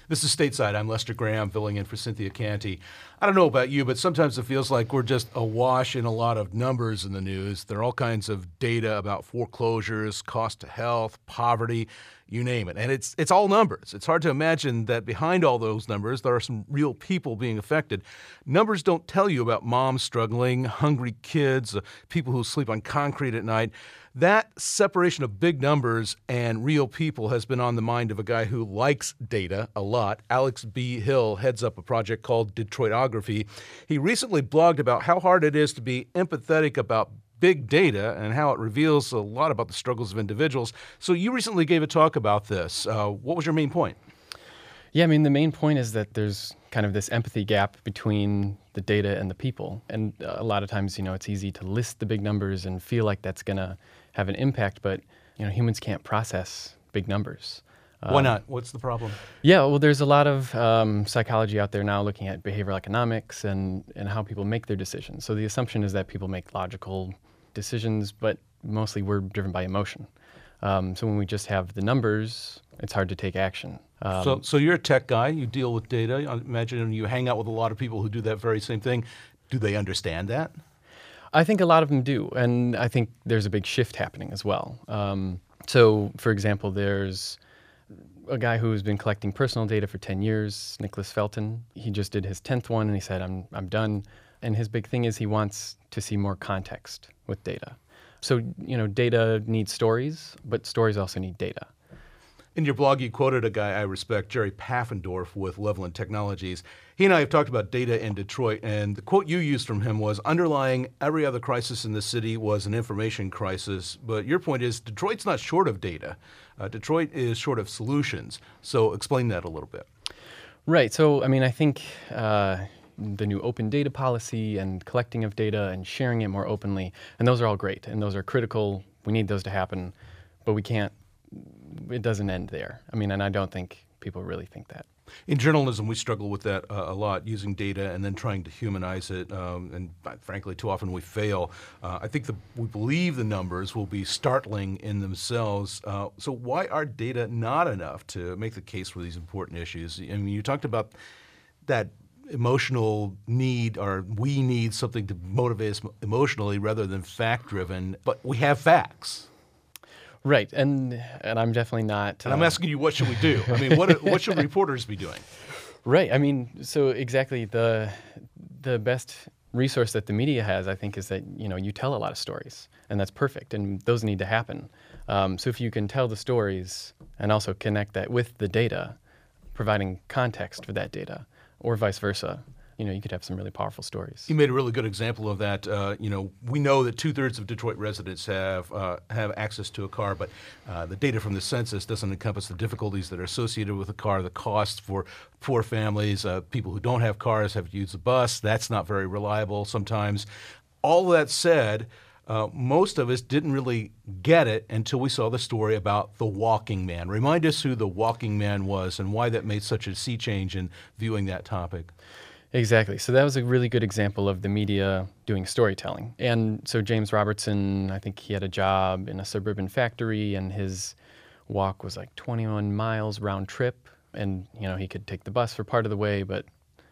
This is Stateside. I'm Lester Graham, filling in for Cynthia Canty. I don't know about you, but sometimes it feels like we're just awash in a lot of numbers in the news. There are all kinds of data about foreclosures, cost to health, poverty, you name it. And it's all numbers. It's hard to imagine that behind all those numbers, there are some real people being affected. Numbers don't tell you about moms struggling, hungry kids, people who sleep on concrete at night. That separation of big numbers and real people has been on the mind of a guy who likes data a lot. Alex B. Hill heads up a project called Detroitography. He recently blogged about how hard it is to be empathetic about big data and how it reveals a lot about the struggles of individuals. So you recently gave a talk about this. What was your main point? Yeah, I mean, the main point is that there's kind of this empathy gap between the data and the people. And a lot of times, it's easy to list the big numbers and feel like that's going to have an impact, but, humans can't process big numbers. Why not? What's the problem? Yeah, well, there's a lot of psychology out there now looking at behavioral economics and how people make their decisions. So the assumption is that people make logical decisions, but mostly we're driven by emotion. So when we just have the numbers, it's hard to take action. So you're a tech guy. You deal with data. I imagine you hang out with a lot of people who do that very same thing. Do they understand that? I think a lot of them do, and I think there's a big shift happening as well. So, for example, there's a guy who's been collecting personal data for 10 years, Nicholas Felton. He just did his 10th one, and he said, I'm done. And his big thing is he wants to see more context with data. So, data needs stories, but stories also need data. In your blog, you quoted a guy I respect, Jerry Paffendorf with Levelland Technologies. He and I have talked about data in Detroit, and the quote you used from him was, underlying every other crisis in the city was an information crisis. But your point is Detroit's not short of data. Detroit is short of solutions. So explain that a little bit. Right. So, I think the new open data policy and collecting of data and sharing it more openly, and those are all great, and those are critical. We need those to happen, but it doesn't end there. And I don't think people really think that. In journalism, we struggle with that a lot, using data and then trying to humanize it. And frankly, too often we fail. I think we believe the numbers will be startling in themselves. So why are data not enough to make the case for these important issues? You talked about that emotional need, or we need something to motivate us emotionally rather than fact-driven, but we have facts. Right, and I'm definitely not. And I'm asking you, what should we do? What should reporters be doing? Right, so exactly the best resource that the media has, I think, is that you tell a lot of stories, and that's perfect, and those need to happen. So if you can tell the stories and also connect that with the data, providing context for that data, or vice versa, you could have some really powerful stories. You made a really good example of that. We know that 2/3 of Detroit residents have access to a car, but the data from the census doesn't encompass the difficulties that are associated with a car, the costs for poor families, people who don't have cars have to use the bus. That's not very reliable sometimes. All that said, most of us didn't really get it until we saw the story about the walking man. Remind us who the walking man was and why that made such a sea change in viewing that topic. Exactly. So that was a really good example of the media doing storytelling. And so James Robertson, I think he had a job in a suburban factory, and his walk was like 21 miles round trip. And, he could take the bus for part of the way, but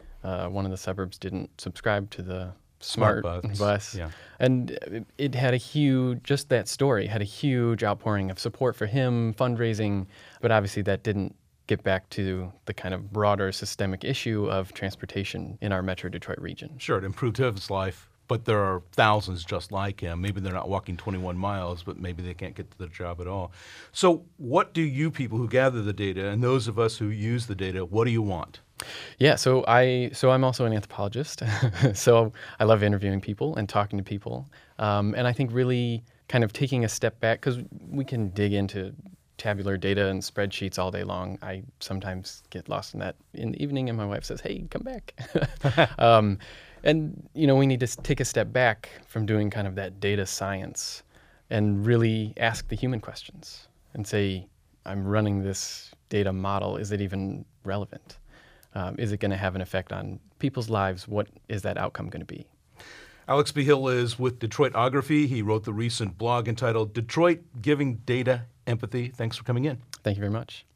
one of the suburbs didn't subscribe to the smart bus. Yeah. And it had just that story had a huge outpouring of support for him, fundraising, but obviously that didn't get back to the kind of broader systemic issue of transportation in our Metro Detroit region. Sure, it improved his life, but there are thousands just like him. Maybe they're not walking 21 miles, but maybe they can't get to their job at all. So what do you people who gather the data, and those of us who use the data, what do you want? Yeah, so I'm also an anthropologist. So I love interviewing people and talking to people. And I think really kind of taking a step back, because we can dig into tabular data and spreadsheets all day long. I sometimes get lost in that in the evening, and my wife says, "Hey, come back." And we need to take a step back from doing kind of that data science and really ask the human questions and say, I'm running this data model. Is it even relevant? Is it going to have an effect on people's lives? What is that outcome going to be? Alex B. Hill is with Detroitography. He wrote the recent blog entitled Detroit Giving Data Empathy. Thanks for coming in. Thank you very much.